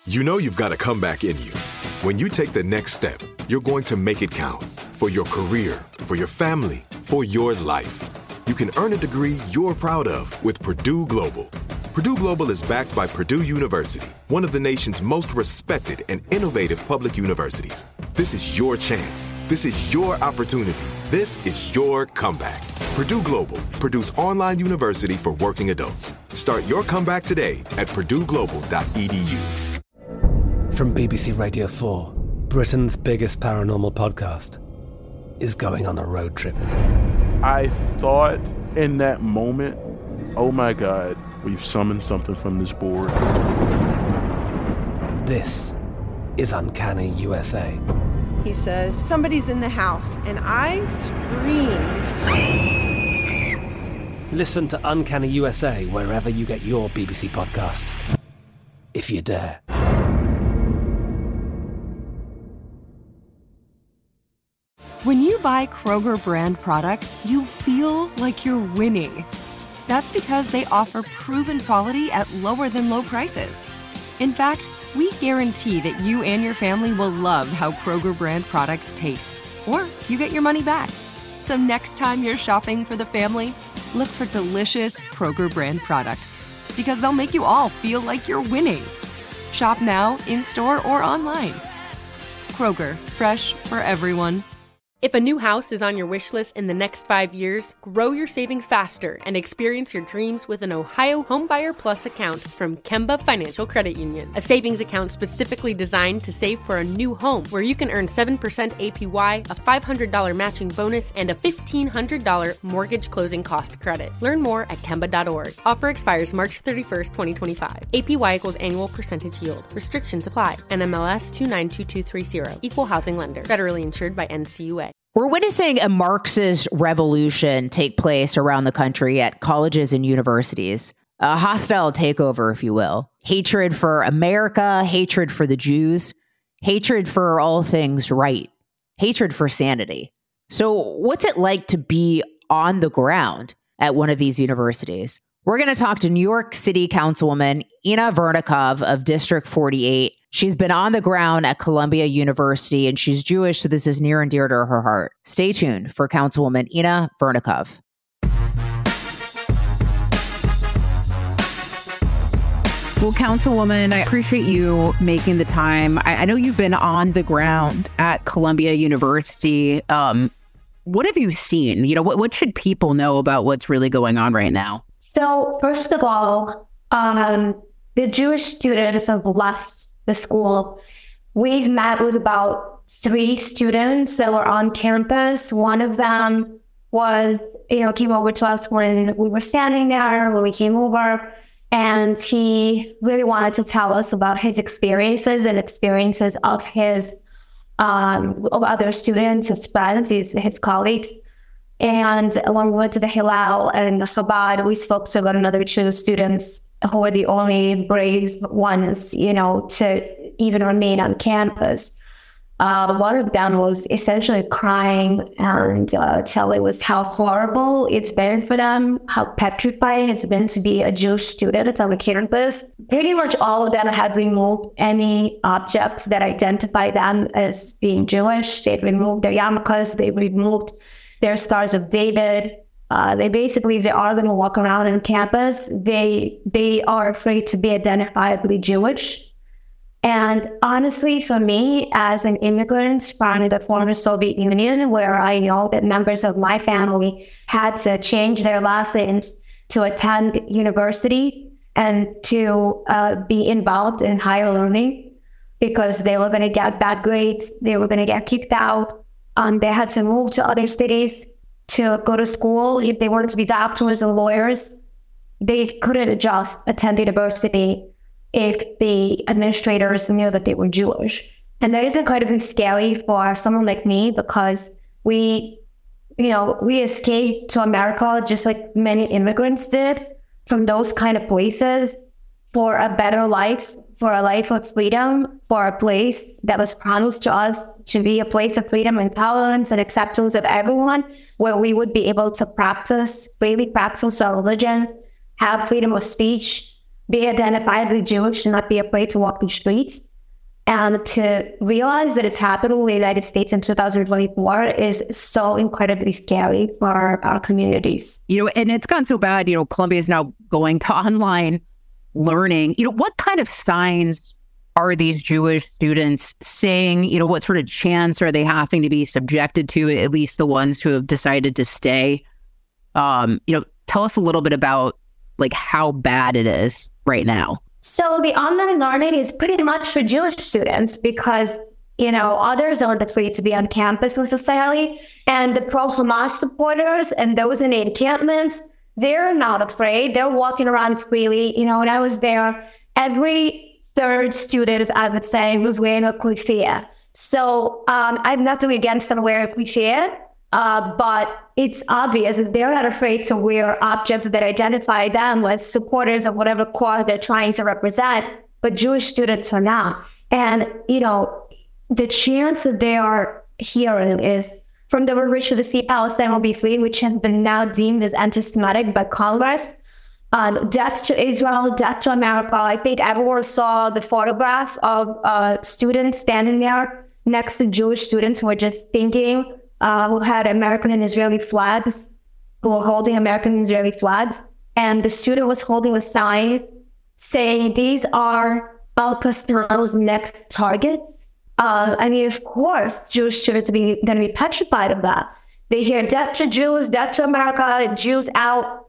You know you've got a comeback in you. When you take the next step, you're going to make it count for your career, for your family, for your life. You can earn a degree you're proud of with Purdue Global. Purdue Global is backed by Purdue University, one of the nation's most respected and innovative public universities. This is your chance. This is your opportunity. This is your comeback. Purdue Global, Purdue's online university for working adults. Start your comeback today at purdueglobal.edu. From BBC Radio 4, Britain's biggest paranormal podcast is going on a road trip. I thought in that moment, oh my God, we've summoned something from this board. This is Uncanny USA. He says, somebody's in the house, and I screamed. Listen to Uncanny USA wherever you get your BBC podcasts, if you dare. When you buy Kroger brand products, you feel like you're winning. That's because they offer proven quality at lower than low prices. In fact, we guarantee that you and your family will love how Kroger brand products taste, or you get your money back. So next time you're shopping for the family, look for delicious Kroger brand products, because they'll make you all feel like you're winning. Shop now, in-store, or online. Kroger, fresh for everyone. If a new house is on your wish list in the next 5 years, grow your savings faster and experience your dreams with an Ohio Homebuyer Plus account from Kemba Financial Credit Union. A savings account specifically designed to save for a new home, where you can earn 7% APY, a $500 matching bonus, and a $1,500 mortgage closing cost credit. Learn more at Kemba.org. Offer expires March 31st, 2025. APY equals annual percentage yield. Restrictions apply. NMLS 292230. Equal housing lender. Federally insured by NCUA. We're witnessing a Marxist revolution take place around the country at colleges and universities. A hostile takeover, if you will. Hatred for America, hatred for the Jews, hatred for all things right, hatred for sanity. So what's it like to be on the ground at one of these universities? We're going to talk to New York City Councilwoman Inna Vernikov of District 48. She's been on the ground at Columbia University, and she's Jewish, so this is near and dear to her heart. Stay tuned for Councilwoman Inna Vernikov. Well, Councilwoman, I appreciate you making the time. I know you've been on the ground at Columbia University. What have you seen? You know, what should people know about what's really going on right now? So, first of all, the Jewish students have left the school. We've met with about 3 students that were on campus. One of them was, came over to us when we were standing there, when we came over, and he really wanted to tell us about his experiences and experiences of his of other students, his friends, his colleagues. And when we went to the Hillel and the Chabad, we spoke to about another 2 students who were the only brave ones, to even remain on campus. One of them was essentially crying and telling us how horrible it's been for them, how petrifying it's been to be a Jewish student on the campus. Pretty much all of them had removed any objects that identify them as being Jewish. They'd removed their yarmulkes, they removed their Stars of David. They are going to walk around on campus. They are afraid to be identifiably Jewish. And honestly, for me, as an immigrant from the former Soviet Union, where I know that members of my family had to change their last names to attend university and to be involved in higher learning because they were going to get bad grades, they were going to get kicked out. They had to move to other cities to go to school. If they wanted to be doctors or lawyers, they couldn't just attend university if the administrators knew that they were Jewish. And that is incredibly scary for someone like me because we escaped to America just like many immigrants did from those kind of places for a better life, for a life of freedom, for a place that was promised to us to be a place of freedom and tolerance and acceptance of everyone, where we would be able to freely practice our religion, have freedom of speech, be identifiably Jewish and not be afraid to walk the streets. And to realize that it's happening in the United States in 2024 is so incredibly scary for our communities. And it's gone so bad, Columbia is now going to online learning. What kind of signs are these Jewish students saying? What sort of chants are they having to be subjected to, at least the ones who have decided to stay? Tell us a little bit about how bad it is right now. So the online learning is pretty much for Jewish students because, others aren't afraid to be on campus necessarily. And the pro-Hamas supporters and those in the encampments, they're not afraid. They're walking around freely. When I was there, every third student, I would say, was wearing a kufiya. So I have nothing against them wearing a kufiya. But it's obvious that they're not afraid to wear objects that identify them as supporters of whatever cause they're trying to represent, but Jewish students are not. And, the chants that they are hearing is from the rich to see Palestine will be free, which has been now deemed as anti-Semitic by Congress. Death to Israel, death to America. I think everyone saw the photographs of students standing there next to Jewish students who were just thinking, who had American and Israeli flags, who were holding American and Israeli flags. And the student was holding a sign saying, these are Al Qassam's next targets. Of course, Jewish students are going to be petrified of that. They hear death to Jews, death to America, Jews out,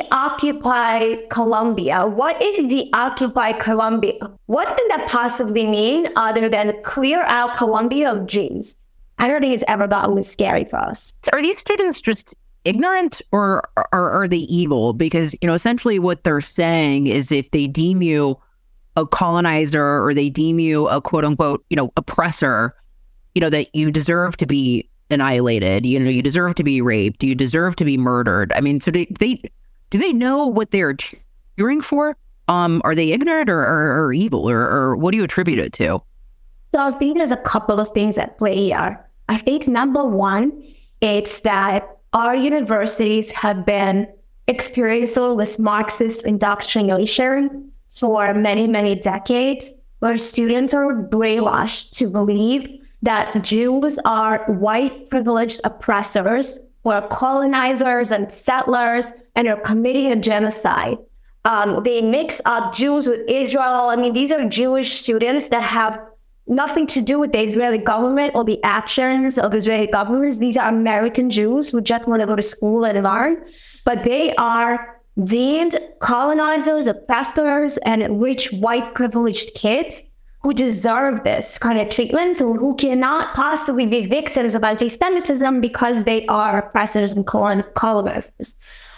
deoccupy Columbia. What is deoccupy Columbia? What can that possibly mean other than clear out Columbia of Jews? I don't think it's ever gotten this scary for us. Are these students just ignorant or are they evil? Because, essentially what they're saying is if they deem you a colonizer or they deem you a quote unquote, oppressor, that you deserve to be annihilated, you deserve to be raped, you deserve to be murdered. I mean, so do they know what they're cheering for? Are they ignorant or evil or what do you attribute it to? So I think there's a couple of things at play here. I think number one, it's that our universities have been experiencing this Marxist indoctrination for many, many decades, where students are brainwashed to believe that Jews are white privileged oppressors who are colonizers and settlers and are committing a genocide. They mix up Jews with Israel. I mean, these are Jewish students that have nothing to do with the Israeli government or the actions of Israeli governments. These are American Jews who just want to go to school and learn, but they are deemed colonizers, oppressors, and rich white privileged kids who deserve this kind of treatment, or who cannot possibly be victims of anti-Semitism because they are oppressors and colonizers.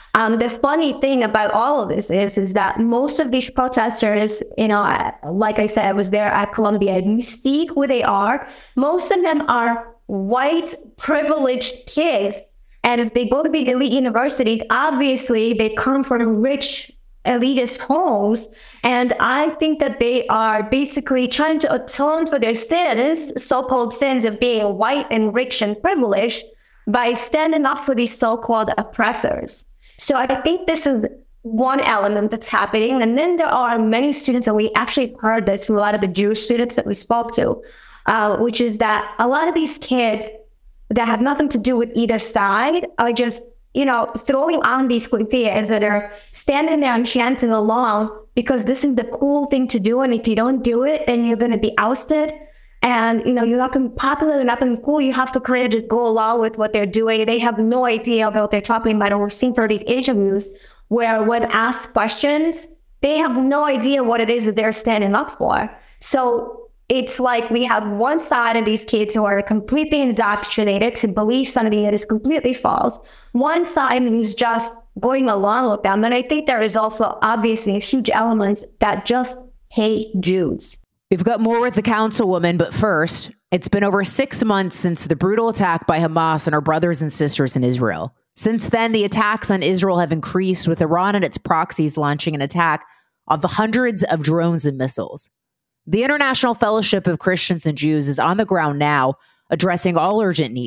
The funny thing about all of this is that most of these protesters, like I said, I was there at Columbia, you see who they are. Most of them are white privileged kids. And if they go to these elite universities, obviously they come from rich elitist homes. And I think that they are basically trying to atone for their sins, so-called sins of being white and rich and privileged, by standing up for these so-called oppressors. So I think this is one element that's happening. And then there are many students, and we actually heard this from a lot of the Jewish students that we spoke to, which is that a lot of these kids that have nothing to do with either side are just, throwing on these kufiyas that are standing there and chanting along because this is the cool thing to do. And if you don't do it, then you're going to be ousted. And, you're not going to be popular, you're not going to be cool. You have to kind of just go along with what they're doing. They have no idea about what they're talking about. And we're seeing for these interviews where when asked questions, they have no idea what it is that they're standing up for. So it's like we have one side of these kids who are completely indoctrinated to believe something that is completely false. One side who's just going along with them. And I think there is also obviously a huge element that just hate Jews. We've got more with the councilwoman, but first, it's been over 6 months since the brutal attack by Hamas on our brothers and sisters in Israel. Since then, the attacks on Israel have increased, with Iran and its proxies launching an attack on the hundreds of drones and missiles. The International Fellowship of Christians and Jews is on the ground now, addressing all urgent needs.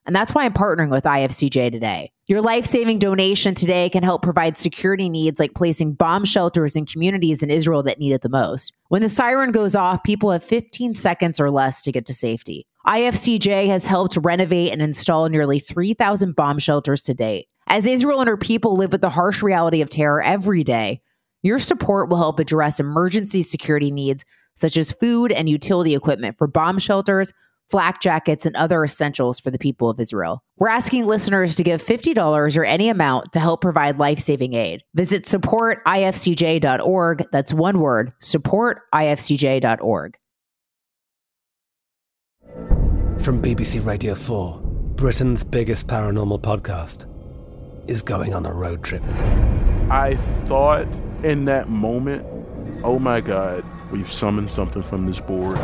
And that's why I'm partnering with IFCJ today. Your life-saving donation today can help provide security needs like placing bomb shelters in communities in Israel that need it the most. When the siren goes off, people have 15 seconds or less to get to safety. IFCJ has helped renovate and install nearly 3,000 bomb shelters to date. As Israel and her people live with the harsh reality of terror every day, your support will help address emergency security needs such as food and utility equipment for bomb shelters, flak jackets, and other essentials for the people of Israel. We're asking listeners to give $50 or any amount to help provide life-saving aid. Visit supportifcj.org. That's one word, supportifcj.org. From BBC Radio 4, Britain's biggest paranormal podcast is going on a road trip. I thought in that moment, oh my God, we've summoned something from this board.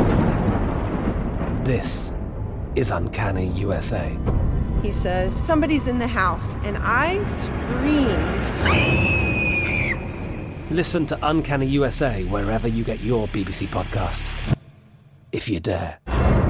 This is Uncanny USA. He says, somebody's in the house, and I screamed. Listen to Uncanny USA wherever you get your BBC podcasts, if you dare.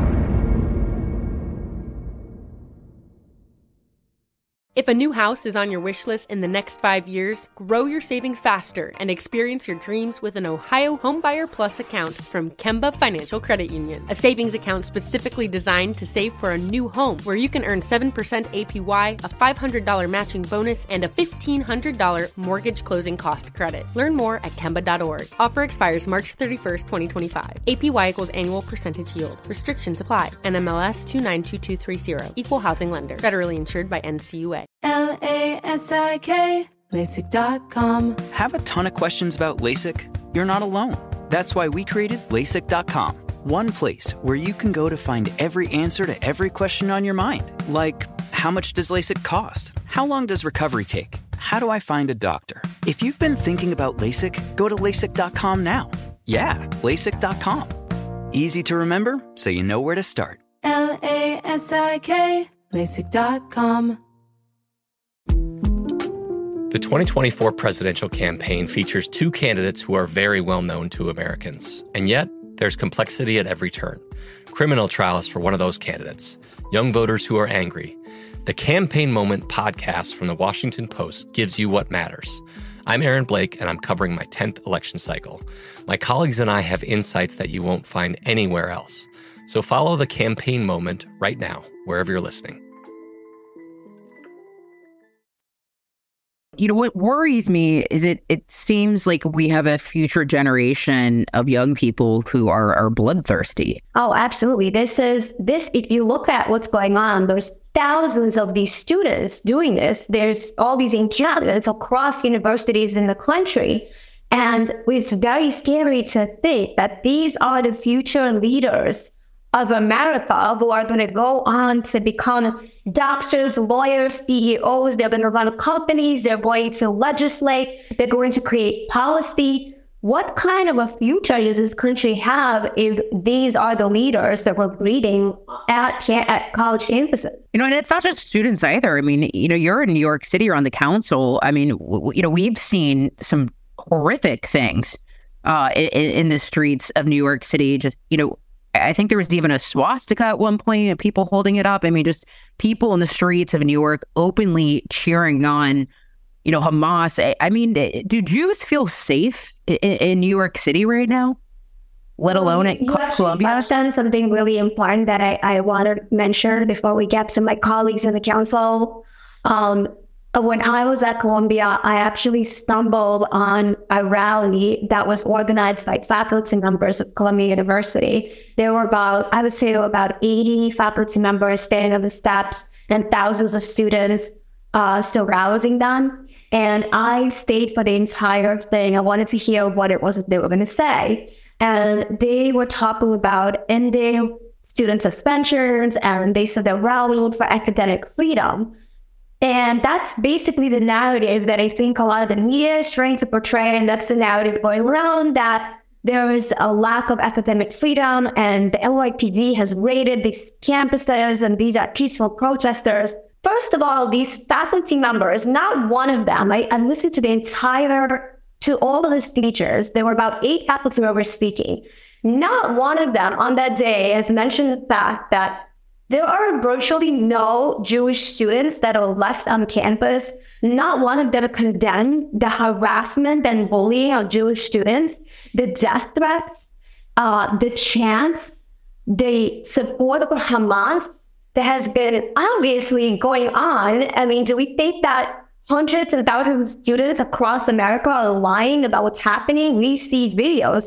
If a new house is on your wish list in the next 5 years, grow your savings faster and experience your dreams with an Ohio Homebuyer Plus account from Kemba Financial Credit Union. A savings account specifically designed to save for a new home, where you can earn 7% APY, a $500 matching bonus, and a $1,500 mortgage closing cost credit. Learn more at Kemba.org. Offer expires March 31st, 2025. APY equals annual percentage yield. Restrictions apply. NMLS 292230. Equal housing lender. Federally insured by NCUA. LASIK, LASIK.com. Have a ton of questions about LASIK? You're not alone. That's why we created LASIK.com. One place where you can go to find every answer to every question on your mind. Like, how much does LASIK cost? How long does recovery take? How do I find a doctor? If you've been thinking about LASIK, go to LASIK.com now. Yeah, LASIK.com. Easy to remember, so you know where to start. LASIK, LASIK.com. The 2024 presidential campaign features two candidates who are very well known to Americans. And yet, there's complexity at every turn. Criminal trials for one of those candidates. Young voters who are angry. The Campaign Moment podcast from the Washington Post gives you what matters. I'm Aaron Blake, and I'm covering my 10th election cycle. My colleagues and I have insights that you won't find anywhere else. So follow The Campaign Moment right now, wherever you're listening. You know, what worries me is it seems like we have a future generation of young people who are bloodthirsty. Oh, absolutely. If you look at what's going on, there's thousands of these students doing this. There's all these encampments across universities in the country. And it's very scary to think that these are the future leaders of America who are going to go on to become doctors, lawyers, CEOs. They're going to run companies. They're going to legislate. They're going to create policy. What kind of a future does this country have if these are the leaders that we're breeding at college campuses? You know, and it's not just students either. I mean, you know, you're in New York City, you're on the council. I mean, you know, we've seen some horrific things in the streets of New York City. Just, you know, I think there was even a swastika at one point and people holding it up. I mean, just people in the streets of New York openly cheering on, you know, Hamas. I mean, do Jews feel safe in New York City right now, let alone at Columbia? I've done something really important that I want to mention before we get to my colleagues in the council. When I was at Columbia, I actually stumbled on a rally that was organized by faculty members of Columbia University. There were about 80 faculty members standing on the steps and thousands of students surrounding them. And I stayed for the entire thing. I wanted to hear what it was they were going to say. And they were talking about ending student suspensions, and they said they're rallying for academic freedom. And that's basically the narrative that I think a lot of the media is trying to portray, and that's the narrative going around, that there is a lack of academic freedom, and the NYPD has raided these campuses, and these are peaceful protesters. First of all, these faculty members, not one of them, I listened to all of the speeches. There were about 8 faculty members speaking. Not one of them on that day has mentioned the fact that There are virtually no Jewish students that are left on campus. Not one of them condemned the harassment and bullying of Jewish students, the death threats, the chants, the support for Hamas that has been obviously going on. I mean, do we think that hundreds and thousands of students across America are lying about what's happening? We see videos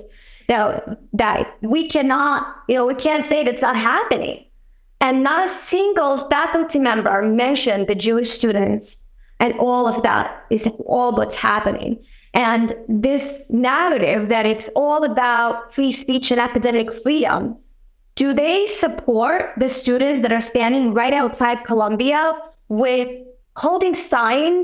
that we cannot, we can't say that's not happening. And not a single faculty member mentioned the Jewish students, and all of that is all what's happening. And this narrative that it's all about free speech and academic freedom, do they support the students that are standing right outside Columbia with holding signs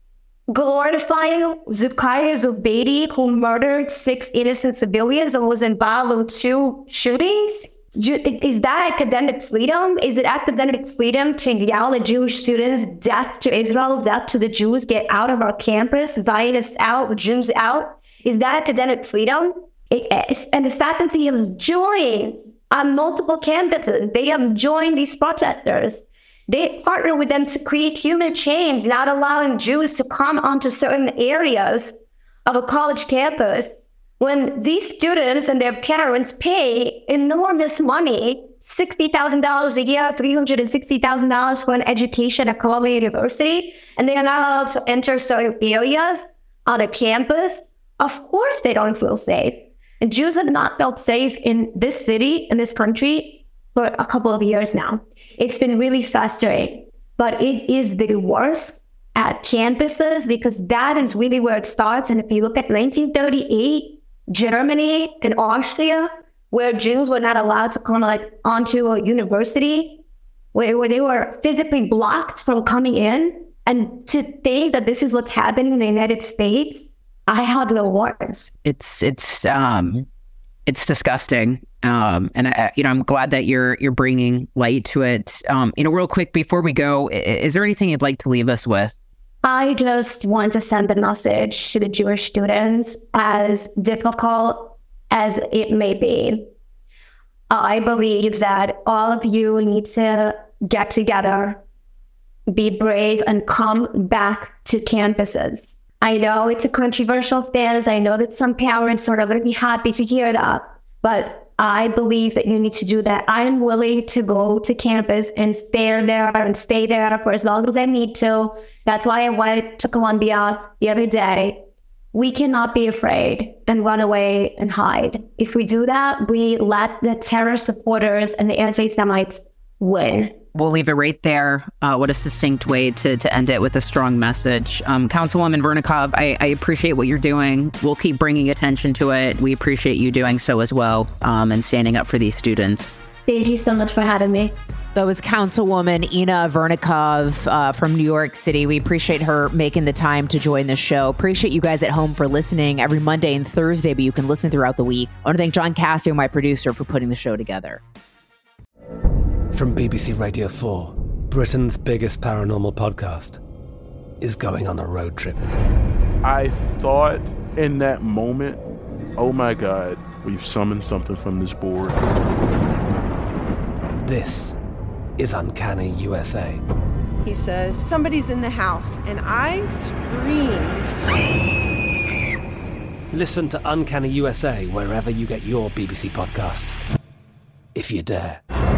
glorifying Zakaria Zubeidi, who murdered 6 innocent civilians and was involved in 2 shootings? Is that academic freedom? Is it academic freedom to yell at Jewish students, death to Israel, death to the Jews, get out of our campus, Zionists out, Jews out? Is that academic freedom? It is. And the faculty has joined on multiple campuses. They have joined these protesters. They partner with them to create human chains, not allowing Jews to come onto certain areas of a college campus, when these students and their parents pay enormous money, $60,000 a year, $360,000 for an education at Columbia University, and they are not allowed to enter certain areas on a campus. Of course they don't feel safe. And Jews have not felt safe in this city, in this country, for a couple of years now. It's been really frustrating, but it is the worst at campuses, because that is really where it starts. And if you look at 1938, Germany and Austria, where Jews were not allowed to come onto a university, where they were physically blocked from coming in, and to think that this is what's happening in the United States, I have no words. It's disgusting. And I'm glad that you're bringing light to it. Real quick before we go, is there anything you'd like to leave us with? I just want to send a message to the Jewish students, as difficult as it may be. I believe that all of you need to get together, be brave, and come back to campuses. I know it's a controversial stance. I know that some parents are not going to be happy to hear that, but I believe that you need to do that. I'm willing to go to campus and stay there for as long as I need to. That's why I went to Columbia the other day. We cannot be afraid and run away and hide. If we do that, we let the terror supporters and the anti-Semites win. We'll leave it right there. What a succinct way to end it, with a strong message. Councilwoman Vernikov, I appreciate what you're doing. We'll keep bringing attention to it. We appreciate you doing so as well, and standing up for these students. Thank you so much for having me. That was Councilwoman Inna Vernikov from New York City. We appreciate her making the time to join the show. Appreciate you guys at home for listening every Monday and Thursday, but you can listen throughout the week. I want to thank John Cassio, my producer, for putting the show together. From BBC Radio 4, Britain's biggest paranormal podcast is going on a road trip. I thought in that moment, oh my God, we've summoned something from this board. This is Uncanny USA. He says, somebody's in the house, and I screamed. Listen to Uncanny USA wherever you get your BBC podcasts, if you dare.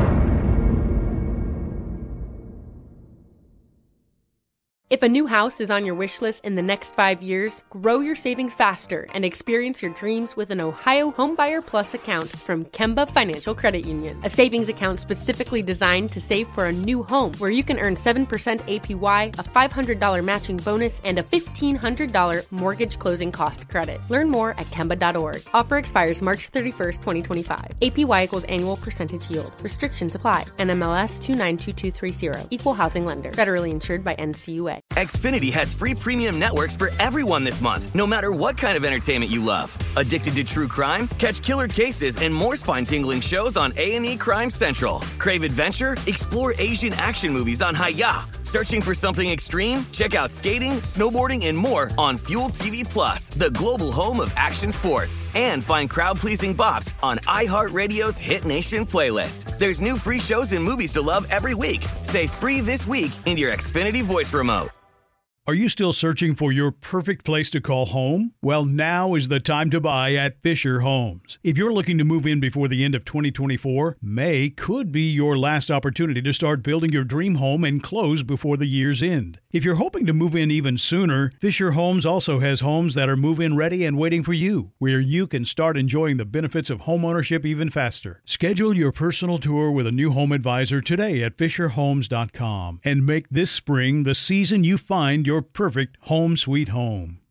If a new house is on your wish list in the next 5 years, grow your savings faster and experience your dreams with an Ohio Homebuyer Plus account from Kemba Financial Credit Union. A savings account specifically designed to save for a new home, where you can earn 7% APY, a $500 matching bonus, and a $1,500 mortgage closing cost credit. Learn more at Kemba.org. Offer expires March 31st, 2025. APY equals annual percentage yield. Restrictions apply. NMLS 292230. Equal housing lender. Federally insured by NCUA. way. Xfinity has free premium networks for everyone this month, no matter what kind of entertainment you love. Addicted to true crime? Catch killer cases and more spine-tingling shows on A&E Crime Central. Crave adventure? Explore Asian action movies on Hi-YAH. Searching for something extreme? Check out skating, snowboarding, and more on Fuel TV Plus, the global home of action sports. And find crowd-pleasing bops on iHeartRadio's Hit Nation playlist. There's new free shows and movies to love every week. Say free this week in your Xfinity voice remote. Are you still searching for your perfect place to call home? Well, now is the time to buy at Fisher Homes. If you're looking to move in before the end of 2024, May could be your last opportunity to start building your dream home and close before the year's end. If you're hoping to move in even sooner, Fisher Homes also has homes that are move-in ready and waiting for you, where you can start enjoying the benefits of homeownership even faster. Schedule your personal tour with a new home advisor today at FisherHomes.com and make this spring the season you find your perfect home sweet home.